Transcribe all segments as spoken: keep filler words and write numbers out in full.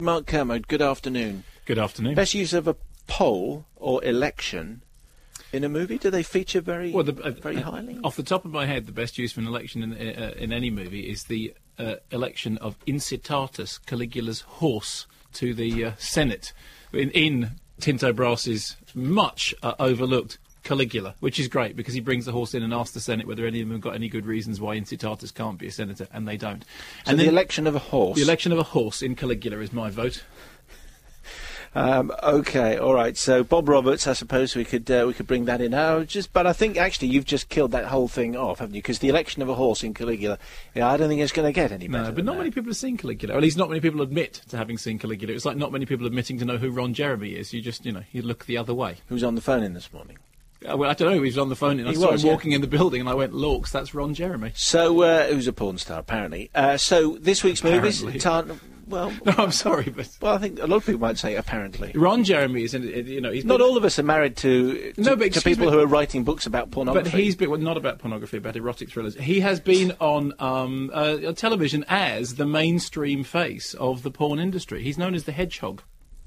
Mark Kermode, good afternoon. Good afternoon. Best use of a poll or election in a movie? Do they feature very, well, the, uh, very uh, highly? Off the top of my head, the best use for an election in, uh, in any movie is the uh, election of Incitatus, Caligula's horse, to the uh, Senate in, in Tinto Brass's much uh, overlooked Caligula, which is great because he brings the horse in and asks the Senate whether any of them have got any good reasons why Incitatus can't be a senator, and they don't. So and the then, election of a horse. The election of a horse in Caligula is my vote. Um, okay, all right. So Bob Roberts, I suppose we could uh, we could bring that in. Uh, just, but I think actually you've just killed that whole thing off, haven't you? Because the election of a horse in Caligula, yeah, I don't think it's going to get any better. No, but not that. many people have seen Caligula. Or at least not many people admit to having seen Caligula. It's like not many people admitting to know who Ron Jeremy is. You just, you know, you look the other way. Who's on the phone in this morning? Uh, well, I don't know. He was on the phone, and I He saw was, him yeah. walking in the building, and I went, "Lorks, that's Ron Jeremy." So, uh, who's a porn star apparently? Uh, so this week's movies, Apparently. Tarn- well, No, I'm sorry, but well, I think a lot of people might say apparently. Ron Jeremy is, in, you know, he's Not been, all of us are married to to, No, but to excuse people me. who are writing books about pornography. But he's been well, not about pornography, about erotic thrillers. He has been on um, uh, television as the mainstream face of the porn industry. He's known as the Hedgehog.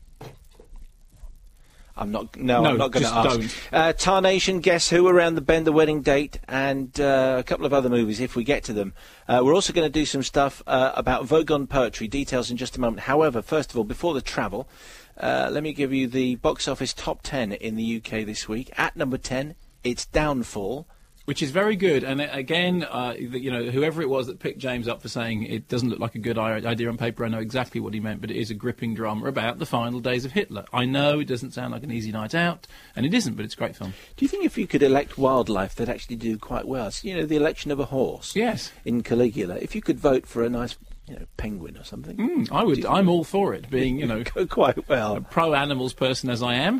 I'm not. No, No, I'm not going to just ask. don't. Uh, Tarnation, Guess Who, Around the Bend, The Wedding Date, and uh, a couple of other movies if we get to them. Uh, we're also going to do some stuff uh, about Vogon Poetry. Details in just a moment. However, first of all, before the travel, uh, let me give you the box office top ten in the U K this week. At number ten, it's Downfall. Which is very good, and uh, again, uh, you know, whoever it was that picked James up for saying it doesn't look like a good i- idea on paper, I know exactly what he meant, but it is a gripping drama about the final days of Hitler. I know it doesn't sound like an easy night out, and it isn't, but it's a great film. Do you think if you could elect wildlife, they'd actually do quite well? So, you know, the election of a horse. Yes. In Caligula, if you could vote for a nice, you know, penguin or something, Mm, I would. I'm all for it, being, you know, go quite well. a pro-animals person as I am.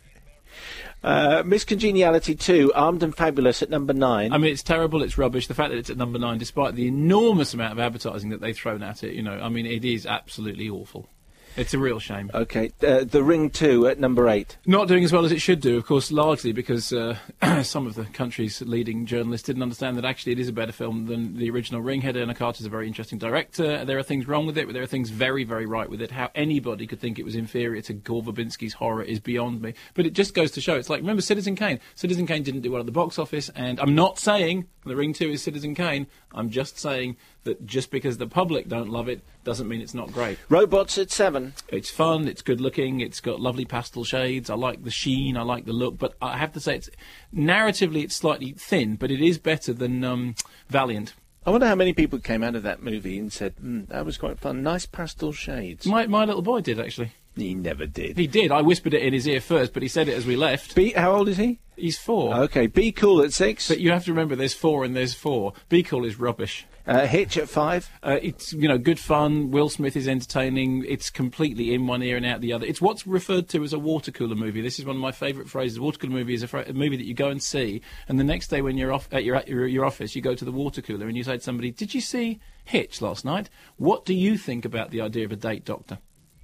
Uh, Miss Congeniality two, Armed and Fabulous at number nine. I mean, it's terrible, it's rubbish. The fact that it's at number nine, despite the enormous amount of advertising that they've thrown at it, you know, I mean, it is absolutely awful. It's a real shame. Okay, uh, The Ring two at number eight. Not doing as well as it should do, of course, largely because uh, some of the country's leading journalists didn't understand that actually it is a better film than the original Ring. Helena Carter's a very interesting director. There are things wrong with it, but there are things very, very right with it. How anybody could think it was inferior to Gore Verbinski's horror is beyond me. But it just goes to show, it's like, remember Citizen Kane? Citizen Kane didn't do well at the box office, and I'm not saying The Ring two is Citizen Kane. I'm just saying that just because the public don't love it doesn't mean it's not great. Robots at seven. It's fun, it's good looking, it's got lovely pastel shades, I like the sheen, I like the look, but I have to say, it's narratively it's slightly thin, but it is better than um, Valiant. I wonder how many people came out of that movie and said, mm, that was quite fun, nice pastel shades. My, my little boy did, actually. He never did. He did, I whispered it in his ear first, but he said it as we left. Be, how old is he? He's four. Okay, Be Cool at six. But you have to remember, there's four and there's four. Be Cool is rubbish. Uh, Hitch at five. Uh, it's, you know, good fun. Will Smith is entertaining. It's completely in one ear and out the other. It's what's referred to as a water cooler movie. This is one of my favourite phrases. Water cooler movie is a, fr- a movie that you go and see, and the next day when you're off at your, at your your office, you go to the water cooler and you say to somebody, "Did you see Hitch last night? What do you think about the idea of a date doctor?"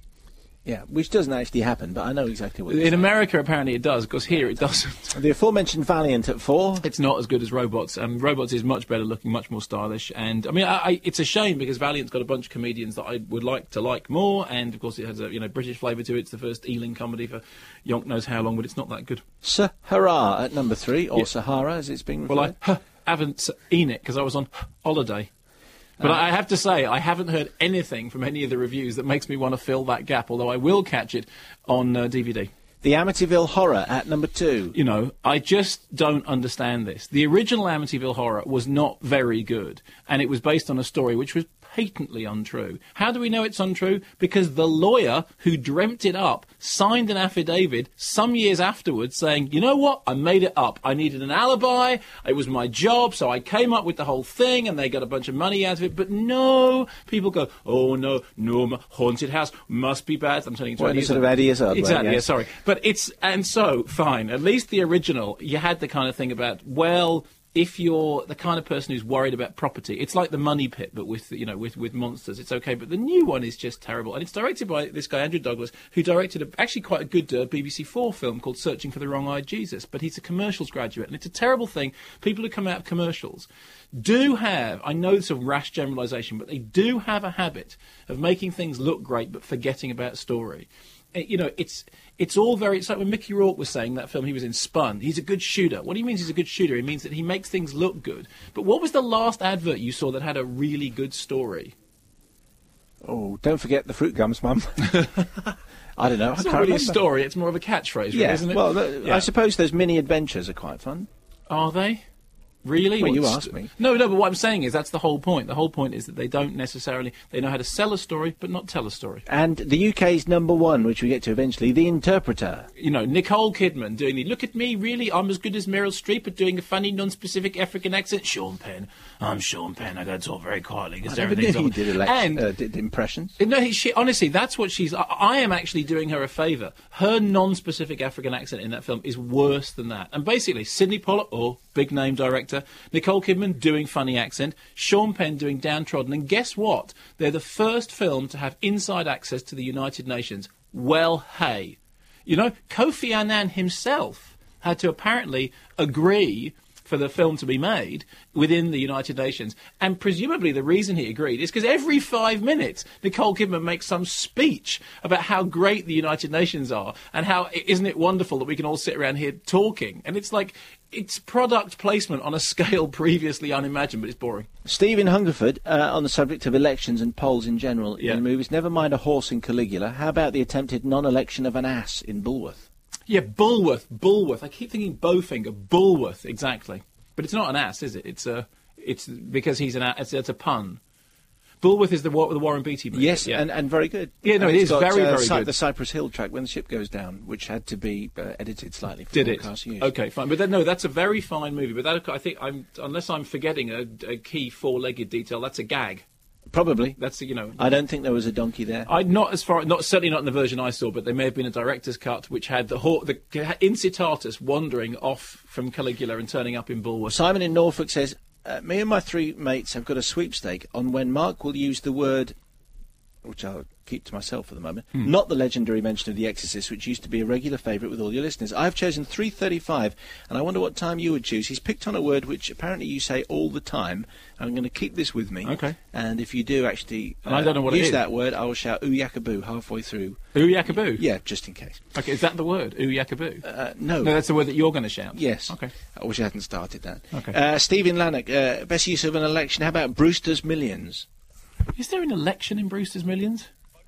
Yeah, which doesn't actually happen, but I know exactly what you're In saying. America, apparently it does, because here it doesn't. The aforementioned Valiant at four. It's not as good as Robots. Um, Robots is much better looking, much more stylish, and I mean, I, I, it's a shame because Valiant's got a bunch of comedians that I would like to like more, and of course it has a you know British flavour to it. It's the first Ealing comedy for yonk knows how long, but it's not that good. Sahara at number three, or Yeah. Sahara as it's being referred. Well, I huh, haven't seen it because I was on holiday. But I have to say, I haven't heard anything from any of the reviews that makes me want to fill that gap, although I will catch it on uh, D V D. The Amityville Horror at number two. You know, I just don't understand this. The original Amityville Horror was not very good, and it was based on a story which was patently untrue. How do we know it's untrue? Because the lawyer who dreamt it up signed an affidavit some years afterwards saying, you know what, I made it up. I needed an alibi, it was my job, so I came up with the whole thing, and they got a bunch of money out of it. But no, people go, oh no, no, m- haunted house, must be bad. I'm telling you, Well, in a sort of Eddie Izzard way, exactly, yes. yeah, sorry. But it's, and so, fine, at least the original, you had the kind of thing about, well, if you're the kind of person who's worried about property, it's like The Money Pit, but with you know with, with monsters. It's okay, but the new one is just terrible, and it's directed by this guy Andrew Douglas, who directed a, actually quite a good uh, B B C Four film called Searching for the Wrong-Eyed Jesus. But he's a commercials graduate, and it's a terrible thing. People who come out of commercials do have, I know it's a rash generalisation, but they do have a habit of making things look great but forgetting about story. You know, it's it's all very... It's like when Mickey Rourke was saying that film he was in, Spun. He's a good shooter. What he means he's a good shooter, he means that he makes things look good. But what was the last advert you saw that had a really good story? Oh, don't forget the fruit gums, Mum. I don't know. It's I not can't really remember. a story. It's more of a catchphrase, really, Yeah, isn't it? well, th- Yeah. I suppose those mini adventures are quite fun. Are they? Really? Well, you What's- asked me. No, no, but what I'm saying is that's the whole point. The whole point is that they don't necessarily... They know how to sell a story, but not tell a story. And the U K's number one, which we get to eventually, The Interpreter. You know, Nicole Kidman doing the, look at me, really, I'm as good as Meryl Streep at doing a funny, non-specific African accent. Sean Penn. I'm Sean Penn. I got to talk very quietly. 'cause I never knew everything's he on- did, elect- And... uh, did impressions. No, he, she, honestly, that's what she's... I, I am actually doing her a favour. Her non-specific African accent in that film is worse than that. And basically, Sidney Pollack, or big-name director, Nicole Kidman doing funny accent, Sean Penn doing downtrodden, and guess what? They're the first film to have inside access to the United Nations. Well, hey. You know, Kofi Annan himself had to apparently agree for the film to be made within the United Nations. And presumably the reason he agreed is because every five minutes Nicole Kidman makes some speech about how great the United Nations are and how isn't it wonderful that we can all sit around here talking. And it's like, it's product placement on a scale previously unimagined, but it's boring. Stephen Hungerford, uh, on the subject of elections and polls in general Yeah. in movies, never mind a horse in Caligula, how about the attempted non-election of an ass in Bulworth? Yeah, Bulworth, Bulworth. I keep thinking Bowfinger, Bulworth, exactly. But it's not an ass, is it? It's a, it's because he's an ass. It's, it's a pun. Bulworth is the, Wa- the Warren Beatty movie. Yes, yeah. and, and very good. Yeah, no, And it it's is got, very, uh, very Cy- good. The Cypress Hill track, When the Ship Goes Down, which had to be uh, edited slightly for Did it? broadcast use. Okay, fine. But then, no, that's a very fine movie. But that, I think, I'm, unless I'm forgetting a, a key four-legged detail, that's a gag. Probably. That's, you know... I don't think there was a donkey there. I not as far, not certainly not in the version I saw, but there may have been a director's cut which had the, ho- the Incitatus wandering off from Caligula and turning up in Bulworth. Simon in Norfolk says, uh, me and my three mates have got a sweepstake on when Mark will use the word, which I'll keep to myself for the moment, Hmm. not the legendary mention of The Exorcist, which used to be a regular favourite with all your listeners. I've chosen three thirty-five, and I wonder what time you would choose. He's picked on a word which apparently you say all the time. I'm going to keep this with me. Okay. And if you do actually uh, And I don't know what it use is. that word, I will shout ooh yakaboo halfway through. Ooh yakaboo? Yeah, just in case. Okay, is that the word? Ooh yakaboo? Uh, no. No, that's the word that you're going to shout. Yes. Okay. I wish I hadn't started that. Okay. Uh, Stephen Lannock, uh, best use of an election. How about Brewster's Millions? Is there an election in Brewster's Millions?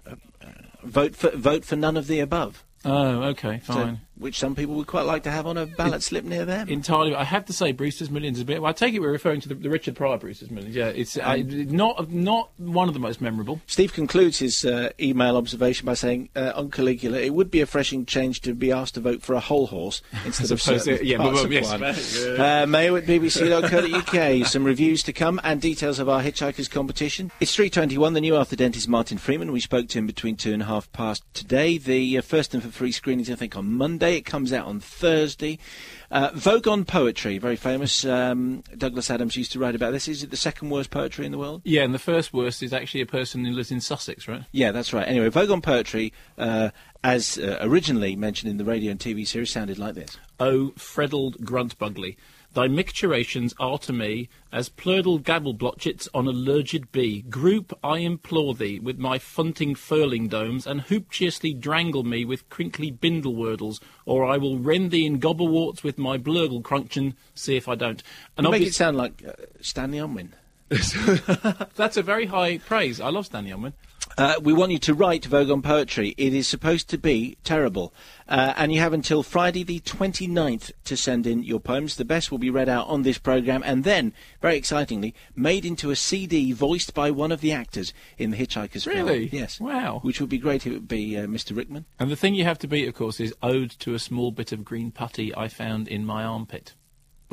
Vote for vote for none of the above. Oh, okay, So- fine. which some people would quite like to have on a ballot slip near them. Entirely. I have to say, Brewster's Millions is a bit. Well, I take it we're referring to the, the Richard Pryor Brewster's Millions. Yeah, it's I, not not one of the most memorable. Steve concludes his uh, email observation by saying, uh, on Caligula, it would be a refreshing change to be asked to vote for a whole horse instead of opposed to- certain yeah, parts but- of yes, one. but- Uh, mail at b b c dot co dot u k. Some reviews to come and details of our Hitchhikers competition. It's three twenty-one. The new Arthur Dent is Martin Freeman. We spoke to him between two and a half past today. The uh, first and for free screenings, I think, on Monday. It comes out on Thursday. Uh, Vogon Poetry, very famous. Um, Douglas Adams used to write about this. Is it the second worst poetry in the world? Yeah, and the first worst is actually a person who lives in Sussex, right? Yeah, that's right. Anyway, Vogon Poetry, uh, as uh, originally mentioned in the radio and T V series, sounded like this. O freddled gruntbugly, thy micturations are to me as plurdle gabble-blotchets on a lurgid bee. Group, I implore thee, with my funting furling domes, and hooptiously drangle me with crinkly bindle wordles, or I will rend thee in gobblewarts with my blurgle cruncheon, see if I don't. And You make it obvious- sound like uh, Stanley Unwin. that's a very high praise. I love Stanley Unwin. Uh, we want you to write Vogon Poetry. It is supposed to be terrible. Uh, and you have until Friday the twenty-ninth to send in your poems. The best will be read out on this programme and then, very excitingly, made into a C D voiced by one of the actors in the Hitchhiker's film. Really? Yes. Wow. Which would be great if it would be uh, Mister Rickman. And the thing you have to beat, of course, is Ode to a Small Bit of Green Putty I Found in My Armpit.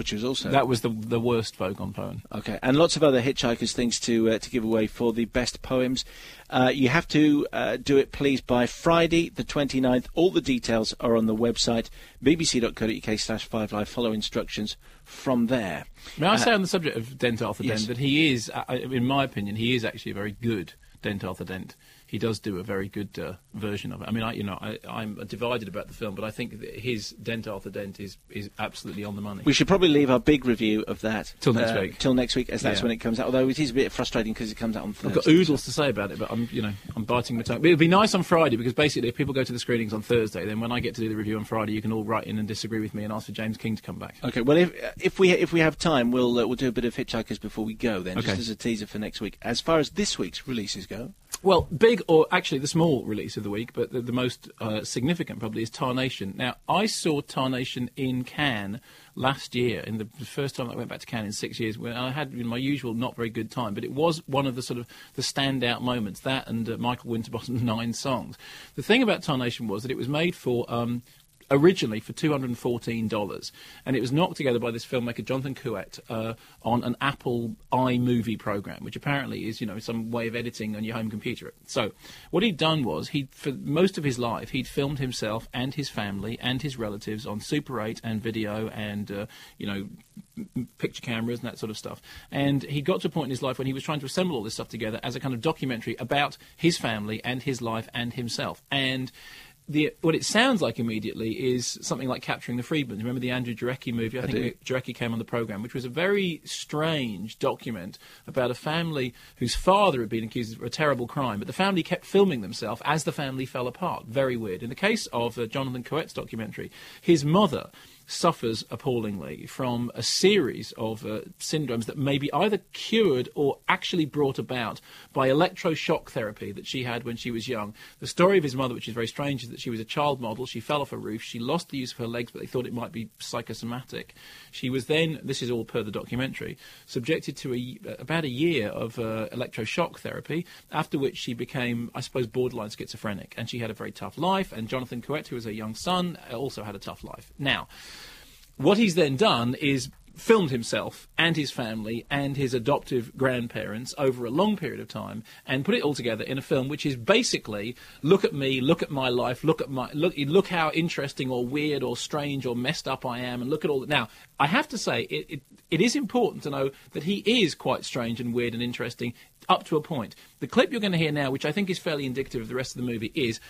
which was also... That was the the worst Vogon poem. Okay, and lots of other Hitchhikers things to uh, to give away for the best poems. Uh, you have to uh, do it, please, by Friday the twenty-ninth. All the details are on the website, bbc.co.uk slash five live. Follow instructions from there. May I uh, say on the subject of Dent Arthur yes. Dent that he is, uh, in my opinion, he is actually a very good Dent Arthur Dent. He does do a very good uh, version of it. I mean, I, you know, I, I'm divided about the film, but I think that his Dent Arthur Dent is, is absolutely on the money. We should probably leave our big review of that Till next uh, week. Till next week, as that's Yeah. when it comes out. Although it is a bit frustrating because it comes out on Thursday. I've got oodles to say about it, but I'm, you know, I'm biting my tongue. But it'd be nice on Friday because basically, if people go to the screenings on Thursday, then when I get to do the review on Friday, you can all write in and disagree with me and ask for James King to come back. Okay, well, if if we if we have time, we'll uh, we'll do a bit of Hitchhikers before we go. Then, Okay. just as a teaser for next week. As far as this week's releases go, Well, big, or actually the small release of the week, but the, the most uh, significant probably is Tarnation. Now, I saw Tarnation in Cannes last year, in the, the first time I went back to Cannes in six years, when I had you know, my usual not very good time, but it was one of the sort of the standout moments, that and uh, Michael Winterbottom's Nine Songs. The thing about Tarnation was that it was made for... Um, originally for two hundred fourteen dollars, and it was knocked together by this filmmaker Jonathan Couette uh, on an Apple iMovie program, which apparently is, you know, some way of editing on your home computer. So what he'd done was, he for most of his life, he'd filmed himself and his family and his relatives on Super eight and video and, uh, you know, m- picture cameras and that sort of stuff. And he got to a point in his life when he was trying to assemble all this stuff together as a kind of documentary about his family and his life and himself. And The, what it sounds like immediately is something like Capturing the Freedmen. Remember the Andrew Jarecki movie? I, I think Jarecki came on the programme, which was a very strange document about a family whose father had been accused of a terrible crime, but the family kept filming themselves as the family fell apart. Very weird. In the case of uh, Jonathan Couette's documentary, his mother suffers appallingly from a series of uh, syndromes that may be either cured or actually brought about by electroshock therapy that she had when she was young. The story of his mother, which is very strange, is that she was a child model. She fell off a roof. She lost the use of her legs, but they thought it might be psychosomatic. She was then, this is all per the documentary, subjected to a, about a year of uh, electroshock therapy, after which she became, I suppose, borderline schizophrenic. And she had a very tough life, and Jonathan Couette, who was her young son, also had a tough life. Now, what he's then done is filmed himself and his family and his adoptive grandparents over a long period of time and put it all together in a film which is basically, look at me, look at my life, look at my look look how interesting or weird or strange or messed up I am, and look at all that. Now, I have to say, it, it, it is important to know that he is quite strange and weird and interesting up to a point. The clip you're going to hear now, which I think is fairly indicative of the rest of the movie, is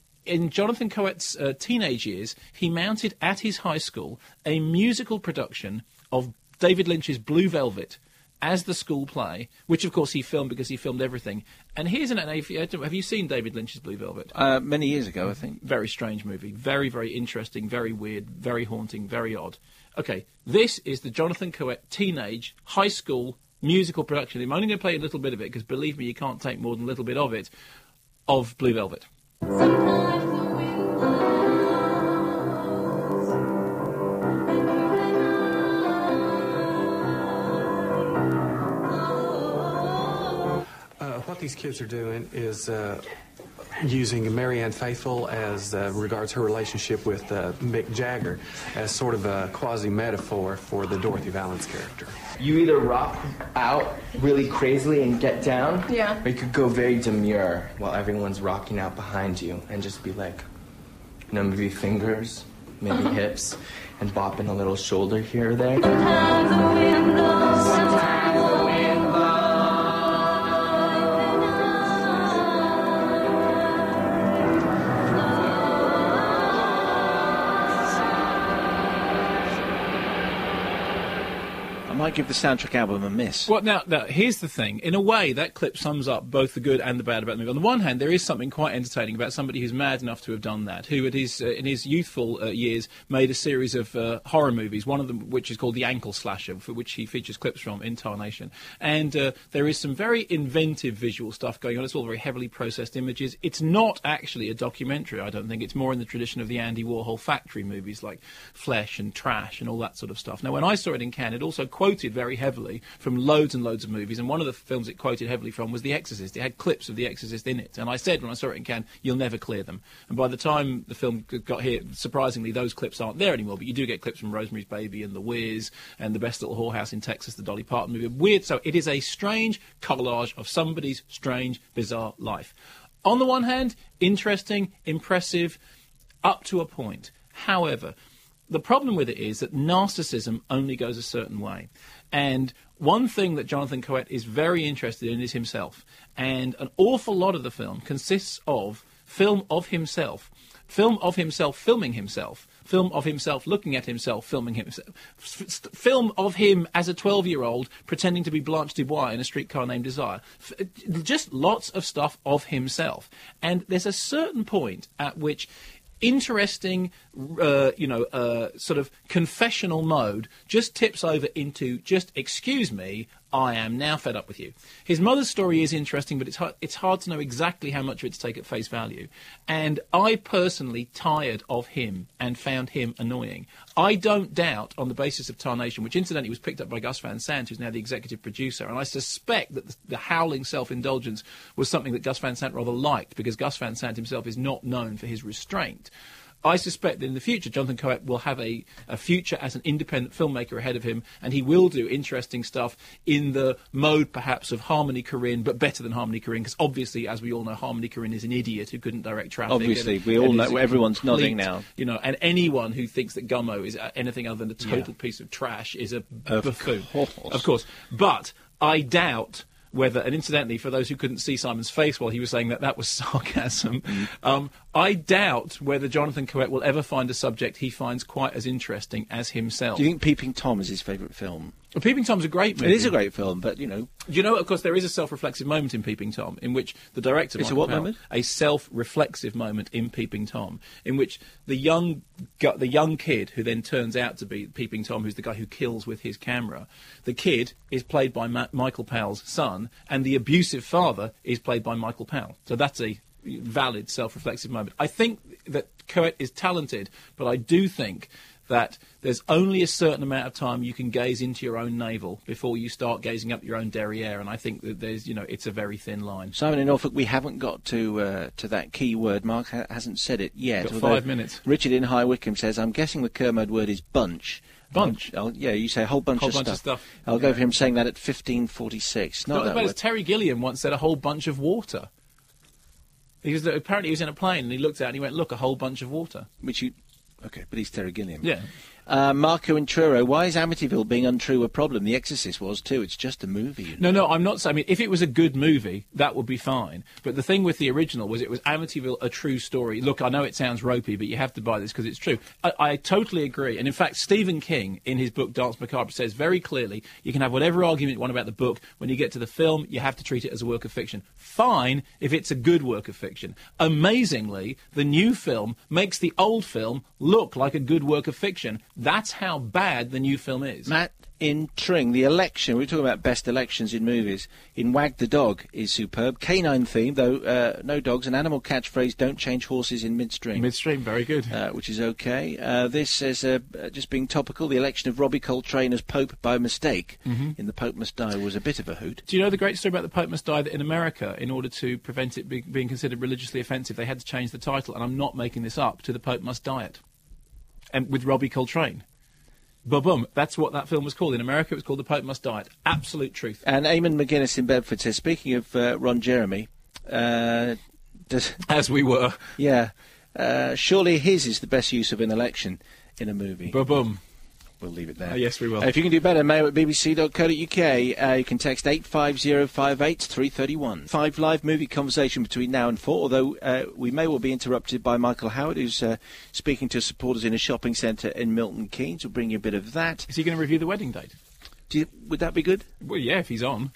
in Jonathan Couette's uh, teenage years, he mounted at his high school a musical production of David Lynch's Blue Velvet as the school play, which of course he filmed because he filmed everything. And here's an... Have you seen David Lynch's Blue Velvet? Uh, many years ago, I think. Very strange movie. Very, very interesting, very weird, very haunting, very odd. Okay, this is the Jonathan Couette teenage high school musical production. I'm only going to play a little bit of it because, believe me, you can't take more than a little bit of it, of Blue Velvet. Sometimes the wind blows, Uh, what these kids are doing is uh, using Marianne Faithfull as uh, regards her relationship with uh, Mick Jagger as sort of a quasi-metaphor for the Dorothy Valance character. You either rock out really crazily and get down, Yeah. or you could go very demure while everyone's rocking out behind you and just be like, you know, maybe fingers, maybe Uh-huh. hips, and bopping a little shoulder here or there. sometimes the wind blows, sometimes the wind I might give the soundtrack album a miss. Well, now, now, here's the thing. In a way, that clip sums up both the good and the bad about the movie. On the one hand, there is something quite entertaining about somebody who's mad enough to have done that, who at his, uh, in his youthful uh, years made a series of uh, horror movies, one of them which is called The Ankle Slasher, for which he features clips from in Tarnation. And uh, there is some very inventive visual stuff going on. It's all very heavily processed images. It's not actually a documentary, I don't think. It's more in the tradition of the Andy Warhol factory movies like Flesh and Trash and all that sort of stuff. Now, when I saw it in Cannes, it also quoted quoted very heavily from loads and loads of movies, and one of the films it quoted heavily from was The Exorcist. It had clips of The Exorcist in it, and I said when I saw it in Cannes, you'll never clear them. And by the time the film got here, surprisingly, those clips aren't there anymore, but you do get clips from Rosemary's Baby and The Wiz and The Best Little Whorehouse in Texas, the Dolly Parton movie. Weird, so it is a strange collage of somebody's strange, bizarre life. On the one hand, interesting, impressive, up to a point. However, the problem with it is that narcissism only goes a certain way. And one thing that Jonathan Coët is very interested in is himself. And an awful lot of the film consists of film of himself, film of himself filming himself, film of himself looking at himself filming himself, f- film of him as a twelve-year-old pretending to be Blanche Dubois in A Streetcar Named Desire. F- just lots of stuff of himself. And there's a certain point at which interesting, uh, you know, uh, sort of confessional mode just tips over into just, excuse me, I am now fed up with you. His mother's story is interesting, but it's hard, it's hard to know exactly how much of it to take at face value. And I personally tired of him and found him annoying. I don't doubt, on the basis of Tarnation, which incidentally was picked up by Gus Van Sant, who's now the executive producer, and I suspect that the, the howling self-indulgence was something that Gus Van Sant rather liked, because Gus Van Sant himself is not known for his restraint. I suspect that in the future, Jonathan Coët will have a, a future as an independent filmmaker ahead of him, and he will do interesting stuff in the mode, perhaps, of Harmony Korine, but better than Harmony Korine, because obviously, as we all know, Harmony Korine is an idiot who couldn't direct traffic. Obviously, and, we and all know, complete, everyone's nodding now. You know, and anyone who thinks that Gummo is anything other than a total Yeah. piece of trash is a Of buffoon. course. Of course. But I doubt whether, and incidentally, for those who couldn't see Simon's face while he was saying that, that was sarcasm. Mm. Um, I doubt whether Jonathan Coët will ever find a subject he finds quite as interesting as himself. Do you think Peeping Tom is his favourite film? Well, Peeping Tom's a great movie. It is a great film, but, you know... Do you know, of course, there is a self-reflexive moment in Peeping Tom, in which the director... It's a Michael what Powell, moment? A self-reflexive moment in Peeping Tom, in which the young gu- the young kid, who then turns out to be Peeping Tom, who's the guy who kills with his camera, the kid is played by Ma- Michael Powell's son, and the abusive father is played by Michael Powell. So that's a valid self-reflexive moment. I think that Coët is talented, but I do think that there's only a certain amount of time you can gaze into your own navel before you start gazing up your own derriere, and I think that there's, you know, it's a very thin line. Simon in Norfolk, we haven't got to uh, to that key word. Mark ha- hasn't said it yet. Got although five minutes. Richard in High Wycombe says, I'm guessing the Kermode word is bunch. Bunch? I'll, yeah, you say a whole bunch, Whole of, bunch stuff. of stuff. I'll go Yeah. for him saying that at fifteen forty-six. Not Not as that bad as word. Terry Gilliam once said, a whole bunch of water. He was, apparently he was in a plane and he looked out and he went, look, a whole bunch of water. Which you... Okay, but he's Terry Gilliam. Yeah. Uh, Marco in Truro, why is Amityville being untrue a problem? The Exorcist was too. It's just a movie. You know? No, no, I'm not saying... I mean, if it was a good movie, that would be fine. But the thing with the original was it was Amityville, a true story. Look, I know it sounds ropey, but you have to buy this because it's true. I, I totally agree. And in fact, Stephen King, in his book Dance Macabre, says very clearly, you can have whatever argument you want about the book. When you get to the film, you have to treat it as a work of fiction. Fine if it's a good work of fiction. Amazingly, the new film makes the old film look like a good work of fiction. That's how bad the new film is. Matt in Tring, the election, we were talking about best elections in movies. In Wag the Dog is superb. Canine theme, though uh, no dogs. An animal catchphrase, don't change horses in midstream. Midstream, very good. Uh, which is okay. Uh, this is uh, just being topical. The election of Robbie Coltrane as Pope by mistake Mm-hmm. in The Pope Must Die was a bit of a hoot. Do you know the great story about the Pope Must Die? That in America, in order to prevent it be- being considered religiously offensive, they had to change the title, and I'm not making this up, to The Pope Must Diet, and with Robbie Coltrane. Boom, that's what that film was called. In America, it was called The Pope Must Diet. Absolute truth. And Eamon McGuinness in Bedford says, speaking of uh, Ron Jeremy, uh, does, As we were. yeah, uh, surely his is the best use of an election in a movie. Boom. We'll leave it there. Uh, yes, we will. Uh, if you can do better, mail at b b c dot co dot u k. Uh, you can text eight five zero five eight three three one. Five live movie conversation between now and four, although uh, we may well be interrupted by Michael Howard, who's uh, speaking to supporters in a shopping centre in Milton Keynes. We'll bring you a bit of that. Is he going to review the wedding date? Do you, would that be good? Well, yeah, if he's on.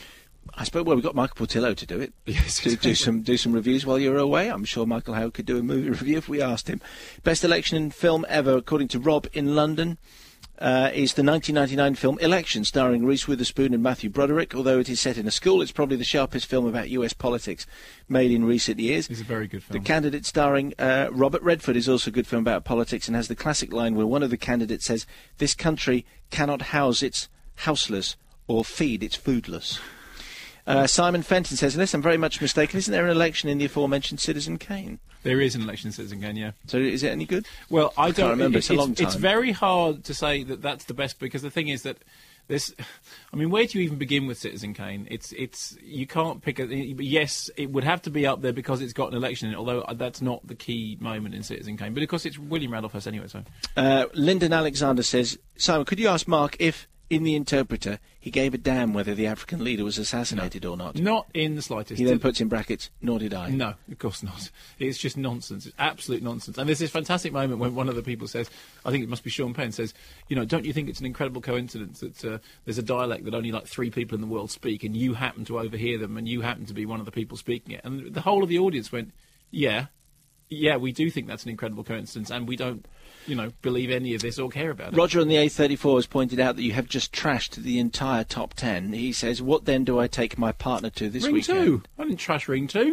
I suppose, well, we've got Michael Portillo to do it. Yes, to do exactly. some do some reviews while you're away. I'm sure Michael Howard could do a movie review if we asked him. Best election film ever, according to Rob in London, uh, is the nineteen ninety-nine film Election, starring Reese Witherspoon and Matthew Broderick. Although it is set in a school, it's probably the sharpest film about U S politics made in recent years. It's a very good The film. candidate starring uh, Robert Redford is also a good film about politics and has the classic line where one of the candidates says, "This country cannot house its houseless, or feed its foodless. Uh, Simon Fenton says, unless I'm very much mistaken, isn't there an election in the aforementioned Citizen Kane? There is an election in Citizen Kane, yeah. So is it any good? Well, I, I don't can't remember. It, it's a long time. It's very hard to say that that's the best, because the thing is that this. I mean, where do you even begin with Citizen Kane? It's it's you can't pick a. Yes, it would have to be up there because it's got an election in it. Although that's not the key moment in Citizen Kane. But of course, it's William Randolph Hearst anyway. So, uh, Lyndon Alexander says, Simon, could you ask Mark if, in The Interpreter, he gave a damn whether the African leader was assassinated no, or not? Not in the slightest. He then puts in brackets, nor did I. No, of course not. It's just nonsense. It's absolute nonsense. And there's this fantastic moment when one of the people says, I think it must be Sean Penn, says, you know, don't you think it's an incredible coincidence that uh, there's a dialect that only like three people in the world speak, and you happen to overhear them, and you happen to be one of the people speaking it? And the whole of the audience went, yeah, yeah, we do think that's an incredible coincidence, and we don't, you know, believe any of this or care about it. Roger on the A thirty-four has pointed out that you have just trashed the entire top ten. He says, what then do I take my partner to this Ring weekend? two. I didn't trash Ring two.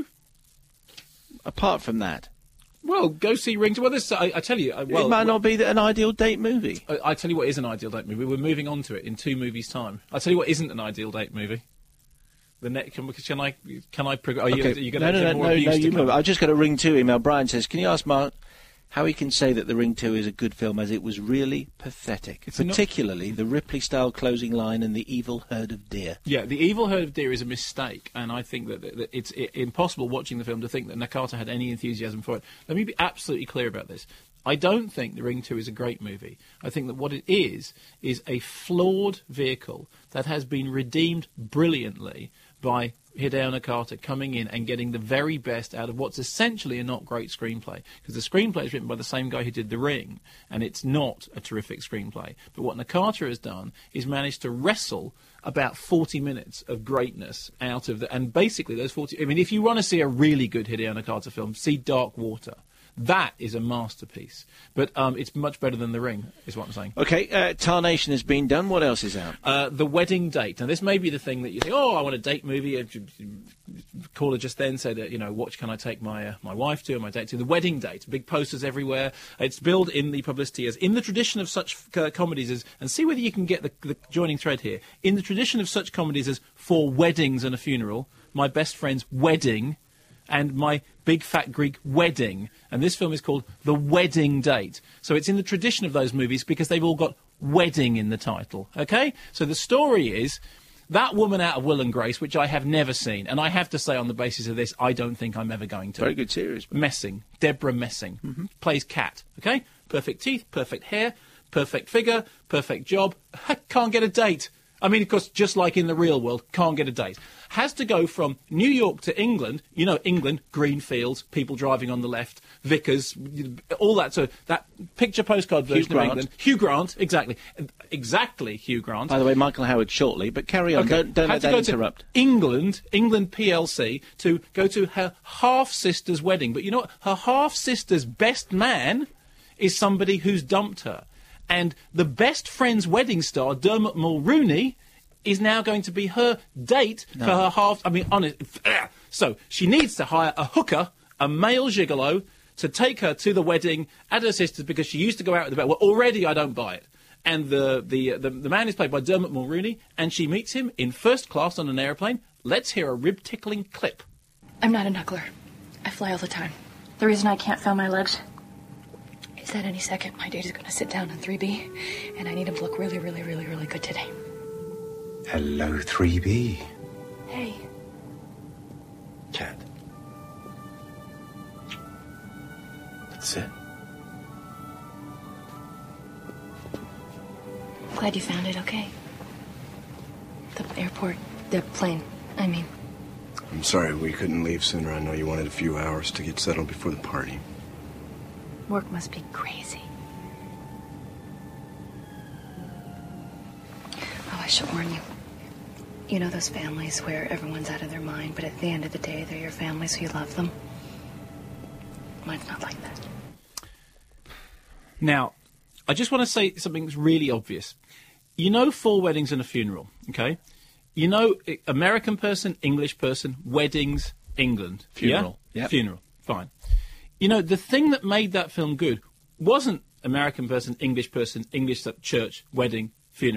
Apart from that. Well, go see Ring two. Well, this, I, I tell you... Uh, well, it might well, not be th- an ideal date movie. I, I tell you what is an ideal date movie. We're moving on to it in two movies' time. I tell you what isn't an ideal date movie. The net, can, can I... Can I prog- are you, Okay. are you going no, to no, no, more no, abuse no, to you come? move. I've just got a Ring two email. Brian says, can you ask Mark how he can say that The Ring two is a good film, as it was really pathetic, It's not- particularly the Ripley-style closing line and the evil herd of deer. Yeah, the evil herd of deer is a mistake, and I think that, that it's i impossible watching the film to think that Nakata had any enthusiasm for it. Let me be absolutely clear about this. I don't think The Ring two is a great movie. I think that what it is is a flawed vehicle that has been redeemed brilliantly by Hideo Nakata coming in and getting the very best out of what's essentially a not great screenplay. Because the screenplay is written by the same guy who did The Ring, and it's not a terrific screenplay. But what Nakata has done is managed to wrestle about forty minutes of greatness out of the... And basically those forty... I mean, if you want to see a really good Hideo Nakata film, see Dark Water. That is a masterpiece. But um, it's much better than The Ring, is what I'm saying. Okay, uh, Tarnation has been done. What else is out? Uh, the Wedding Date. Now, this may be the thing that you think, oh, I want a date movie. Caller just then said, uh, you know, what can I take my uh, my wife to, or my date to? The Wedding Date. Big posters everywhere. It's billed in the publicity as, in the tradition of such uh, comedies as, and see whether you can get the, the joining thread here, in the tradition of such comedies as For Weddings and a Funeral, My Best Friend's Wedding, and My Big Fat Greek Wedding. And this film is called The Wedding Date. So it's in the tradition of those movies because they've all got wedding in the title. Okay? So the story is that woman out of Will and Grace, which I have never seen, and I have to say on the basis of this, I don't think I'm ever going to. Very good series. Messing. Deborah Messing. Mm-hmm. Plays Cat. Okay? Perfect teeth, perfect hair, perfect figure, perfect job. Can't get a date. I mean, of course, just like in the real world, can't get a date. Has to go from New York to England. You know, England, green fields, people driving on the left, Vickers, all that. So that picture postcard version Grant. of England. Hugh Grant, exactly. Exactly, Hugh Grant. By the way, Michael Howard shortly, but carry on. Okay. Don't, don't Had let to that go interrupt. To England, England P L C, to go to her half-sister's wedding. But you know what? Her half-sister's best man is somebody who's dumped her. And the best friend's wedding star, Dermot Mulrooney, is now going to be her date No. for her half... I mean, honest... So, she needs to hire a hooker, a male gigolo, to take her to the wedding at her sister's because she used to go out with the bed. Well, already I don't buy it. And the, the, the, the man is played by Dermot Mulrooney, and she meets him in first class on an aeroplane. Let's hear a rib-tickling clip. I'm not a knuckler. I fly all the time. The reason I can't feel my legs is that any second my date is going to sit down in three B, and I need him to look really, really, really, really good today. Hello, three B. Hey. Cat. That's it. Glad you found it okay. The airport, the plane, I mean. I'm sorry we couldn't leave sooner. I know you wanted a few hours to get settled before the party. Work must be crazy. Oh, I should warn you. You know those families where everyone's out of their mind, but at the end of the day, they're your family, so you love them? Mine's not like that. Now, I just want to say something that's really obvious. You know Four Weddings and a Funeral, okay? You know I- American person, English person, weddings, England. Funeral, Yeah? yep. Funeral, fine. You know, the thing that made that film good wasn't American person, English person, English church, wedding, funeral.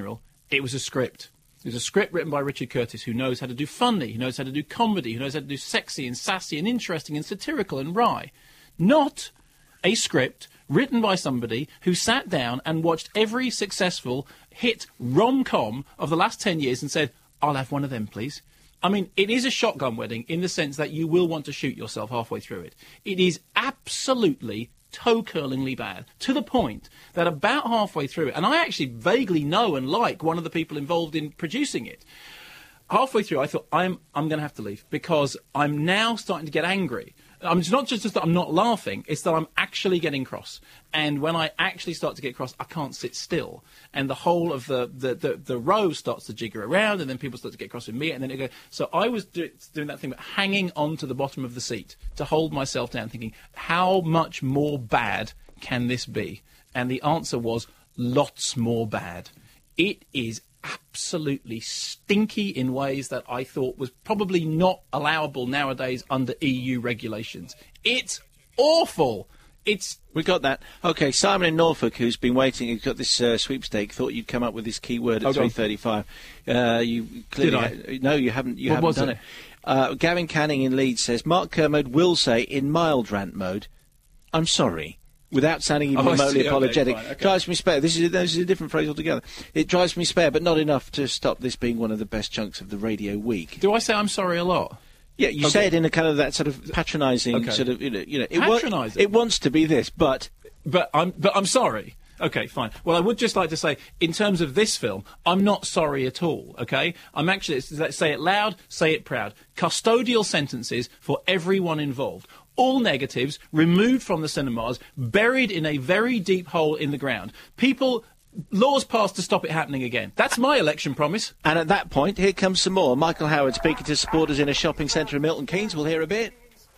It was a script. It was a script written by Richard Curtis, who knows how to do funny, who knows how to do comedy, who knows how to do sexy and sassy and interesting and satirical and wry. Not a script written by somebody who sat down and watched every successful hit rom-com of the last ten years and said, I'll have one of them, please. I mean, it is a shotgun wedding in the sense that you will want to shoot yourself halfway through it. It is absolutely toe-curlingly bad, to the point that about halfway through it, and I actually vaguely know and like one of the people involved in producing it, halfway through I thought, I'm, I'm going to have to leave, because I'm now starting to get angry. Um, it's not just, just that I'm not laughing, it's that I'm actually getting cross. And when I actually start to get cross, I can't sit still. And the whole of the, the, the, the row starts to jigger around, and then people start to get cross with me, and then it goes. So I was do, doing that thing, but hanging on to the bottom of the seat to hold myself down, thinking, how much more bad can this be? And the answer was, lots more bad. It is absolutely stinky in ways that I thought was probably not allowable nowadays under E U regulations. It's awful. It's We got that. Okay, Simon in Norfolk, who's been waiting, he's got this uh, sweepstake, thought you'd come up with this key word at Oh, go on. three thirty-five. Uh, you clearly Did I? ha- no, you haven't. You What haven't was done it? it. Uh, Gavin Canning in Leeds says Mark Kermode will say in mild rant mode, "I'm sorry," without sounding even Oh, I remotely see. Okay, apologetic. fine, okay. Drives me spare. This is this is a different phrase altogether. It drives me spare, but not enough to stop this being one of the best chunks of the radio week. Do I say I'm sorry a lot? Yeah, you Okay. say it in a kind of that sort of patronising Okay. sort of you know, you know it, wa- Patronising? it wants to be this, but But I'm but I'm sorry. Okay, fine. Well, I would just like to say, in terms of this film, I'm not sorry at all, okay? I'm actually, let's say it loud, say it proud. Custodial sentences for everyone involved. All negatives, removed from the cinemas, buried in a very deep hole in the ground. People, laws passed to stop it happening again. That's my election promise. And at that point, here comes some more. Michael Howard speaking to supporters in a shopping centre in Milton Keynes. We'll hear a bit.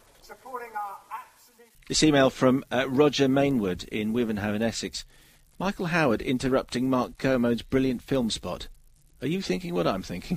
This email from uh, Roger Mainwood in Wivenhoe, Essex. Michael Howard interrupting Mark Kermode's brilliant film spot. Are you thinking what I'm thinking?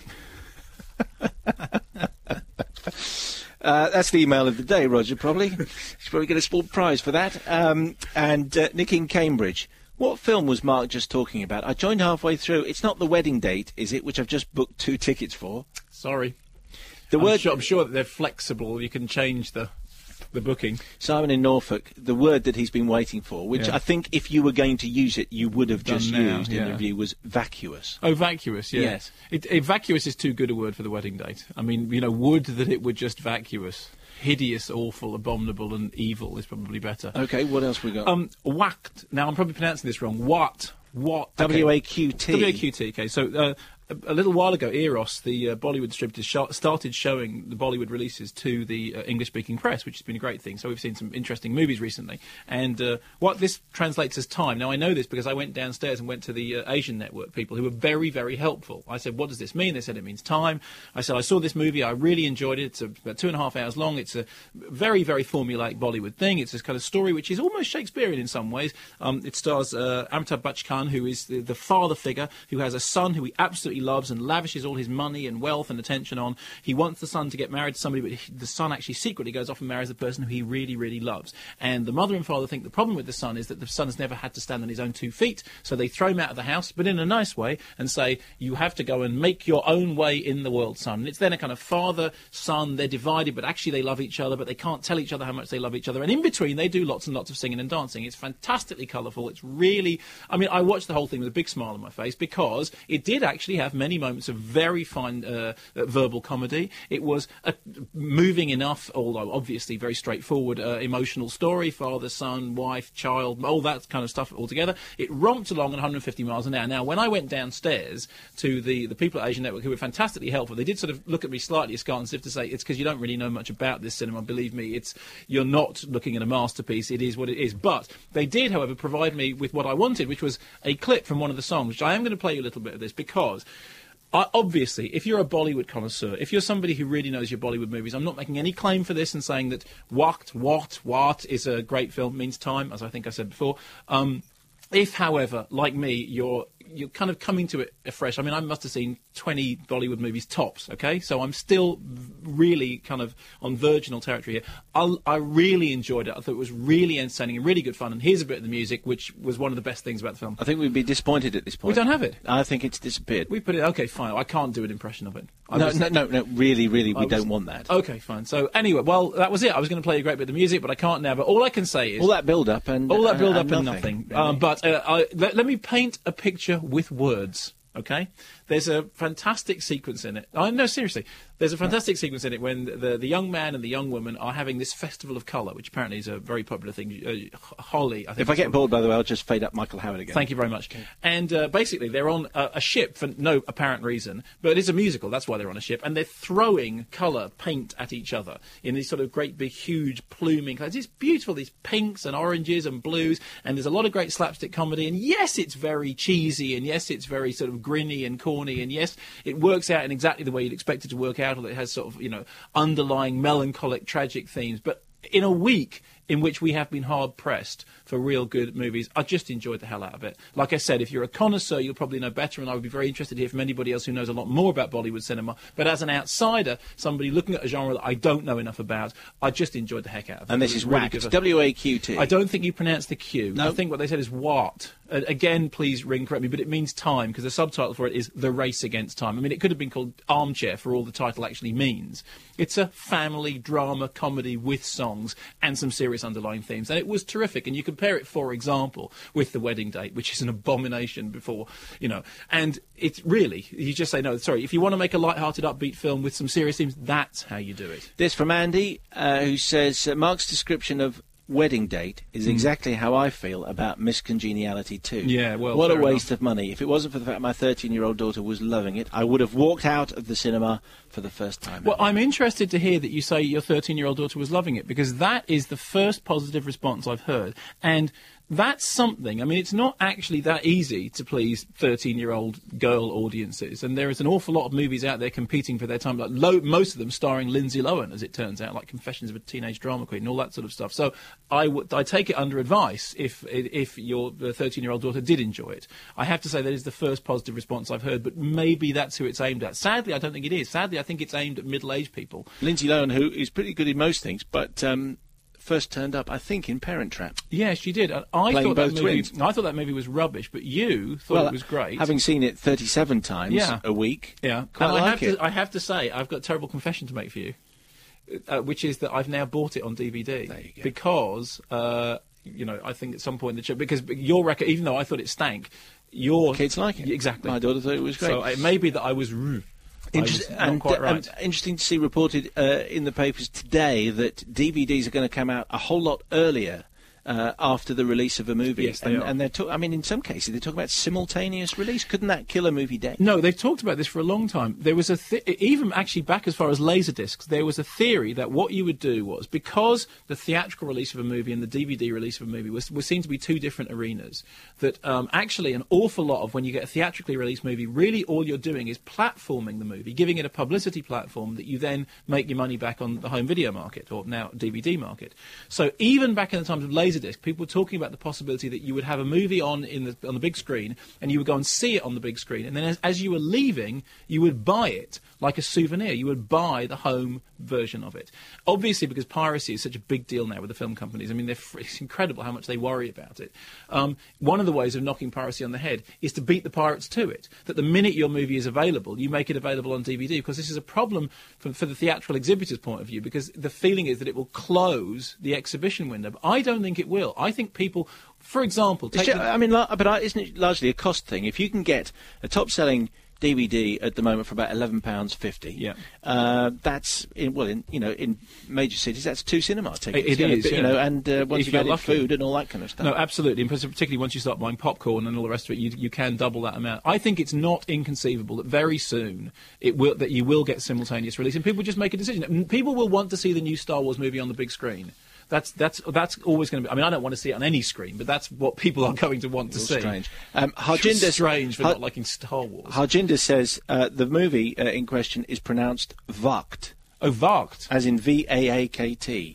Uh, that's the email of the day, Roger, probably. He's probably get a small prize for that. Um, and uh, Nick in Cambridge. What film was Mark just talking about? I joined halfway through. It's not The Wedding Date, is it, which I've just booked two tickets for? Sorry. The I'm, word sure, I'm sure that they're flexible. You can change the the booking. Simon in Norfolk, the word that he's been waiting for, which Yeah. I think if you were going to use it, you would have Done just now, used in yeah. the review, was vacuous. Oh, vacuous, yeah. Yes. It, it, vacuous is too good a word for the wedding date. I mean, you know, would that it were just vacuous. Hideous, awful, abominable, and evil is probably better. Okay, what else we got? Um, whacked. Now, I'm probably pronouncing this wrong. What? What? Okay. W A Q T. W A Q T, okay. So, uh, a, a little while ago, Eros, the uh, Bollywood distributor, sh- started showing the Bollywood releases to the uh, English-speaking press, which has been a great thing. So we've seen some interesting movies recently. And uh, what this translates as time. Now, I know this because I went downstairs and went to the uh, Asian Network people who were very, very helpful. I said, what does this mean? They said it means time. I said, I saw this movie. I really enjoyed it. It's about two and a half hours long. It's a very, very formulaic Bollywood thing. It's this kind of story which is almost Shakespearean in some ways. Um, it stars uh, Amitabh Bachchan, who is the, the father figure, who has a son who he absolutely loves and lavishes all his money and wealth and attention on. He wants the son to get married to somebody, but he, the son actually secretly goes off and marries the person who he really, really loves. And the mother and father think the problem with the son is that the son has never had to stand on his own two feet, so they throw him out of the house, but in a nice way, and say, you have to go and make your own way in the world, son. And it's then a kind of father-son, they're divided, but actually they love each other, but they can't tell each other how much they love each other. And in between, they do lots and lots of singing and dancing. It's fantastically colourful. It's really... I mean, I watched the whole thing with a big smile on my face because it did actually have many moments of very fine uh, uh, verbal comedy. It was a moving enough, although obviously very straightforward, uh, emotional story, father, son, wife, child, all that kind of stuff altogether. It romped along at one hundred fifty miles an hour. Now, when I went downstairs to the, the people at Asian Network, who were fantastically helpful, they did sort of look at me slightly askance as if to say, it's because you don't really know much about this cinema. Believe me, it's you're not looking at a masterpiece. It is what it is. But they did, however, provide me with what I wanted, which was a clip from one of the songs, which I am going to play you a little bit of this because... I, obviously, if you're a Bollywood connoisseur, if you're somebody who really knows your Bollywood movies, I'm not making any claim for this and saying that Waqt, what, what is a great film, means time, as I think I said before. Um, if, however, like me, you're you're kind of coming to it afresh. I mean, I must have seen twenty Bollywood movies tops, okay? So I'm still really kind of on virginal territory here. I, I really enjoyed it. I thought it was really entertaining and really good fun. And here's a bit of the music, which was one of the best things about the film. I think we'd be disappointed at this point. We don't have it. I think it's disappeared. We put it, okay, fine. I can't do an impression of it. I No, was- no, no, no, really, really, we I was- don't want that. Okay, fine. So anyway, well, that was it. I was going to play a great bit of music, but I can't now. But all I can say is... All that build-up and... all that uh, build-up and and nothing. nothing. Um, but uh, I, let, let me paint a picture with words, okay? There's a fantastic sequence in it. I no, seriously. There's a fantastic sequence in it when the, the young man and the young woman are having this festival of colour, which apparently is a very popular thing. Uh, Holi, I think. If I it's get called. bored, by the way, I'll just fade up Michael Howard again. Thank you very much. And uh, basically, they're on a, a ship for no apparent reason, but it's a musical. That's why they're on a ship, and they're throwing colour, paint at each other in these sort of great, big, huge, pluming clouds. It's beautiful. These pinks and oranges and blues, and there's a lot of great slapstick comedy. And yes, it's very cheesy, and yes, it's very sort of grinny and corny, and yes, it works out in exactly the way you'd expect it to work out, although it has sort of, you know, underlying melancholic, tragic themes. But in a week in which we have been hard-pressed for real good movies, I just enjoyed the hell out of it. Like I said, if you're a connoisseur, you'll probably know better, and I would be very interested to hear from anybody else who knows a lot more about Bollywood cinema. But as an outsider, somebody looking at a genre that I don't know enough about, I just enjoyed the heck out of it. And this It was is really W A Q T. good. W A Q T. I don't think you pronounce the Q. No. I think what they said is what. Uh, again, please ring correct me, but it means time, because the subtitle for it is The Race Against Time. I mean, it could have been called Armchair for all the title actually means. It's a family drama comedy with songs and some serious underlying themes, and it was terrific. And you compare it, for example, with The Wedding Date, which is an abomination before, you know, and it's really, you just say, no, sorry, if you want to make a light-hearted, upbeat film with some serious themes, that's how you do it. This from Andy, uh, who says, uh, Mark's description of Wedding Date is exactly how I feel about Miss Congeniality too. Yeah, well, what a fair waste enough. of money. If it wasn't for the fact my thirteen-year-old daughter was loving it, I would have walked out of the cinema for the first time. Well, ever. I'm interested to hear that you say your thirteen-year-old daughter was loving it, because that is the first positive response I've heard. And that's something. I mean, it's not actually that easy to please thirteen-year-old girl audiences, and there is an awful lot of movies out there competing for their time, like lo- most of them starring Lindsay Lohan, as it turns out, like Confessions of a Teenage Drama Queen and all that sort of stuff. So I, w- I take it under advice if if your thirteen-year-old daughter did enjoy it. I have to say that is the first positive response I've heard, but maybe that's who it's aimed at. Sadly, I don't think it is. Sadly, I think it's aimed at middle-aged people. Lindsay Lohan, who is pretty good in most things, but um, first turned up, I think, in Parent Trap. Yeah, she did. And I Playing thought that both movie. twins. I thought that movie was rubbish, but you thought it was great. Having seen it thirty-seven times Yeah. a week, Yeah, quite and I like have it. to. I have to say, I've got a terrible confession to make for you, uh, which is that I've now bought it on D V D There you go. because uh, you know I think at some point in the show, because your record, even though I thought it stank, your Kids like it. exactly. My daughter thought it was great. So it may be that I was. rude. I was Interest- not and, quite uh, right. and interesting to see reported uh, in the papers today that D V Ds are going to come out a whole lot earlier uh, after the release of a movie. Yes, they and, are. and they're talk- I mean, in some cases, they're talking about simultaneous release. Couldn't that kill a movie dead? No, they've talked about this for a long time. There was a th- even actually back as far as Laserdiscs, there was a theory that what you would do was, because the theatrical release of a movie and the D V D release of a movie was, was seen to be two different arenas, that um, actually an awful lot of when you get a theatrically released movie, really all you're doing is platforming the movie, giving it a publicity platform that you then make your money back on the home video market, or now D V D market. So even back in the times of Laserdisc, people were talking about the possibility that you would have a movie on in the on the big screen, and you would go and see it on the big screen, and then as, as you were leaving, you would buy it like a souvenir. You would buy the home version of it. Obviously, because piracy is such a big deal now with the film companies. I mean, they're, fr- it's incredible how much they worry about it. Um, one of the ways of knocking piracy on the head is to beat the pirates to it. That the minute your movie is available, you make it available on D V D, because this is a problem from, for the theatrical exhibitor's point of view, because the feeling is that it will close the exhibition window. But I don't think it will. I think people, for example, It's take ju- the- I mean, la- but uh, isn't it largely a cost thing? If you can get a top-selling D V D at the moment for about eleven pounds fifty. Yeah. Uh, that's in, well, in you know, in major cities, that's two cinema tickets. It you know, is, but, you yeah. know, and uh, once If you've you're added lucky. food and all that kind of stuff. No, absolutely. And particularly once you start buying popcorn and all the rest of it, you, you can double that amount. I think it's not inconceivable that very soon it will that you will get simultaneous release, and people just make a decision. And people will want to see the new Star Wars movie on the big screen. That's that's that's always going to be. I mean, I don't want to see it on any screen, but that's what people are going to want to see. Strange. Um, It's Harjinder, strange for Har- not liking Star Wars. Harjinder says uh, the movie uh, in question is pronounced Vakt, oh, Vagt. as in V A A K T.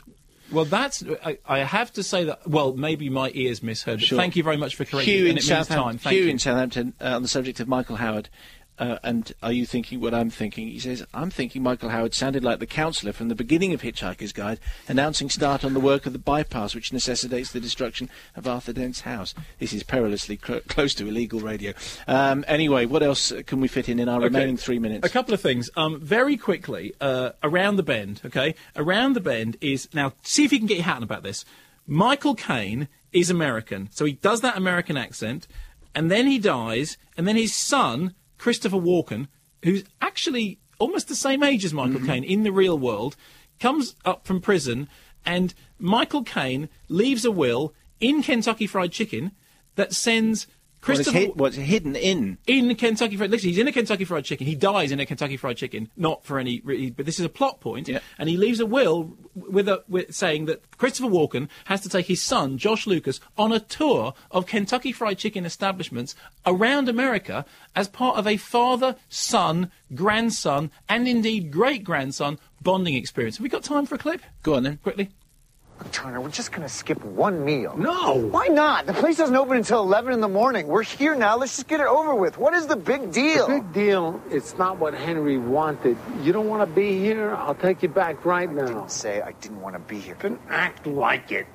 Well, that's. I, I have to say that. Well, maybe my ears misheard. But Sure. thank you very much for correcting. Hugh it, in and it means Southampton. time. Thank Hugh you. in Southampton uh, on the subject of Michael Howard. Uh, and are you thinking what I'm thinking? He says, I'm thinking Michael Howard sounded like the counsellor from the beginning of Hitchhiker's Guide, announcing start on the work of the bypass, which necessitates the destruction of Arthur Dent's house. This is perilously cl- close to illegal radio. Um, anyway, what else can we fit in in our Okay. remaining three minutes? A couple of things. Um, very quickly, uh, Around the Bend, okay? Around the Bend is... Now, see if you can get your hat on about this. Michael Caine is American, so he does that American accent, and then he dies, and then his son, Christopher Walken, who's actually almost the same age as Michael Caine in the real world, comes up from prison, and Michael Caine leaves a will in Kentucky Fried Chicken that sends Christopher... What's, hid- what's hidden in? In Kentucky Fried... Literally, he's in a Kentucky Fried Chicken. He dies in a Kentucky Fried Chicken, not for any... re- But this is a plot point, Yeah. and he leaves a will with, a, with saying that Christopher Walken has to take his son, Josh Lucas, on a tour of Kentucky Fried Chicken establishments around America as part of a father, son, grandson, and indeed great-grandson bonding experience. Have we got time for a clip? Go on then. Quickly. Turner, we're just gonna skip one meal. No! Why not? The place doesn't open until eleven in the morning. We're here now. Let's just get it over with. What is the big deal? The big deal, it's not what Henry wanted. You don't want to be here? I'll take you back right I now. didn't say I didn't want to be here. Then act like it.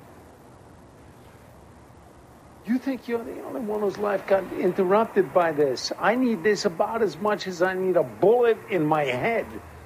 You think you're the only one whose life got interrupted by this. I need this about as much as I need a bullet in my head.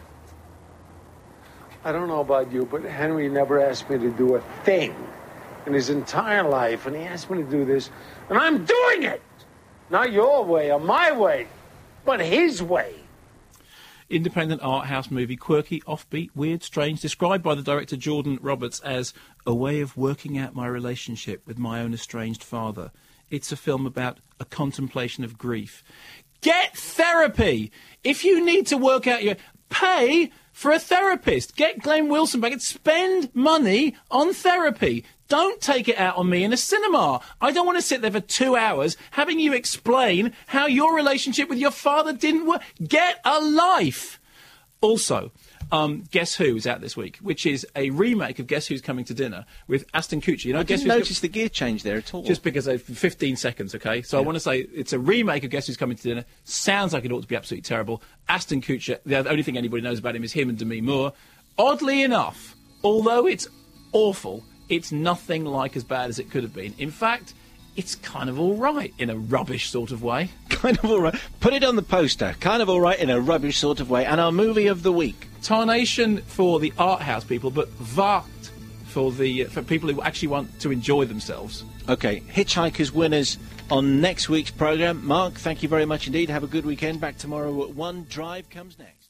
I don't know about you, but Henry never asked me to do a thing in his entire life, and he asked me to do this, and I'm doing it! Not your way or my way, but his way. Independent art house movie, quirky, offbeat, weird, strange, described by the director Jordan Roberts as a way of working out my relationship with my own estranged father. It's a film about a contemplation of grief. Get therapy! If you need to work out your... Pay for a therapist. Get Glenn Wilson back and spend money on therapy. Don't take it out on me in a cinema. I don't want to sit there for two hours having you explain how your relationship with your father didn't work. Get a life. Also, um, Guess Who is out this week, which is a remake of Guess Who's Coming to Dinner with Aston Kutcher. You know, I Guess didn't Who's notice the gear change there at all. Just because of fifteen seconds, okay? So I want to say it's a remake of Guess Who's Coming to Dinner. Sounds like it ought to be absolutely terrible. Aston Kutcher, the only thing anybody knows about him is him and Demi Moore. Oddly enough, although it's awful, it's nothing like as bad as it could have been. In fact, it's kind of all right in a rubbish sort of way. Kind of all right. Put it on the poster. Kind of all right in a rubbish sort of way. And our movie of the week. Tarnation for the art house people, but Vart for the for people who actually want to enjoy themselves. Okay, Hitchhiker's winners on next week's programme. Mark, thank you very much indeed. Have a good weekend. Back tomorrow at one. Drive comes next.